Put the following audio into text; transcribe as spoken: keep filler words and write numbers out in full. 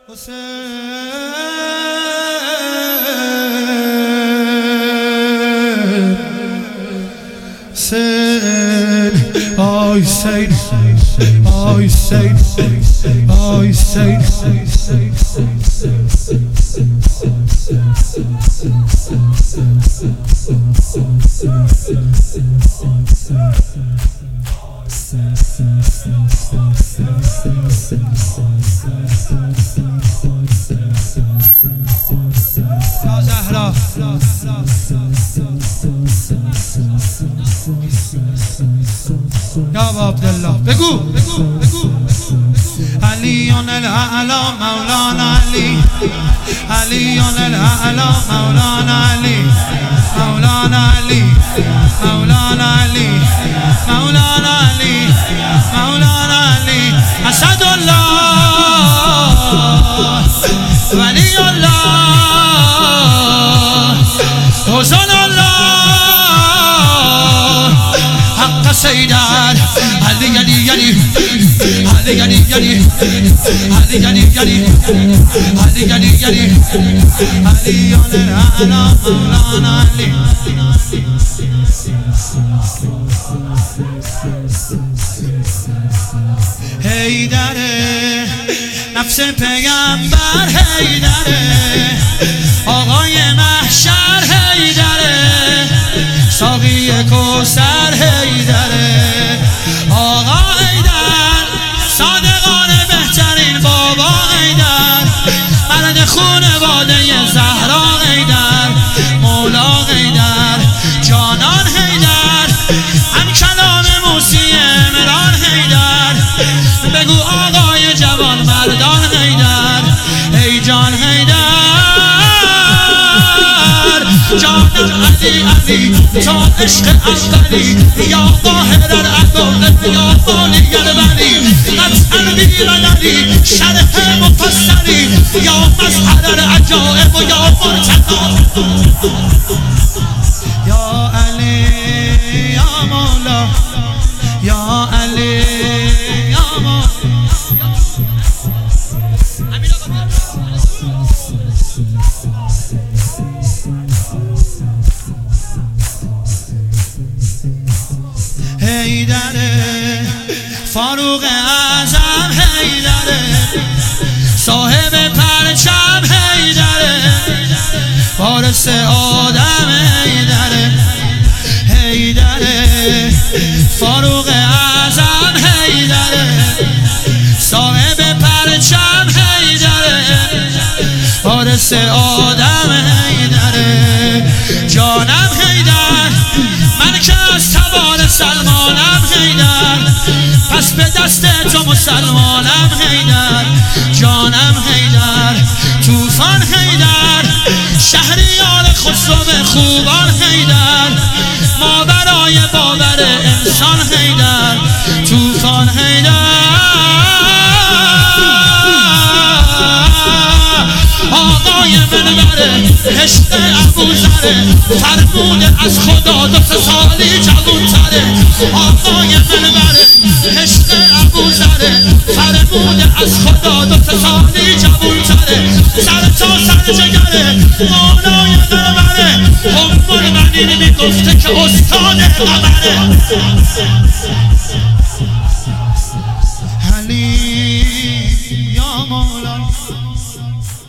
حسین حسین آی سید آی سید آی سید یا زهرا یا ابا عبدالله بگو بگو بگو علی الاعلی مولانا علی علی الاعلی مولانا علی مولانا علی مولانا علی مولانا علی مولانا علی اسد الله ولی الله حسین الله حق سیدر علی علی علی علی علی علی علی علی علی علی علی علی علی الاعلی مولانا علی حیدره نفس پیغمبر حیدره آقای محشر حیدره ساقی کوثر حیدره آقا حیدر صادقان بهترین بابا حیدر مرد خانواده زهرا حیدر مولا حیدر جانان حیدر هم کلام موسی عمران حیدر بگو آقای جوان مردان حیدر ای جان حیدر جانم علی علی تا عشق اولی یا ظاهر العدل یا خالی الولی قطعا غیر علی شرح مفصلی یا مظهر العجائب و یا مرتضی یا علی یا مولا یا علی یا مولا حیدره فاروق اعظم حیدره صاحب پرچم حیدره وارث آدم حیدره حیدره فاروق اعظم حیدره صاحب پرچم حیدره وارث آدم حیدره جانم حیدر من که از تبار سلمانم حیدر پس به دست تو مسلمانم حیدر جانم حیدر طوفان حیدر شهریار خسرو خوبان حیدر ما برای باور انسان حیدر طوفان حیدر آقای منبره عشق ابوذره فرموده از خدا دو سه سالی جوون‌تره آقای منبره عشق ابوذره فرموده از خدا دو سه سالی جوون‌تره سر تا سر جگره مولای منبره ام المؤمنین میگفته که استاد قمره علی یا مولا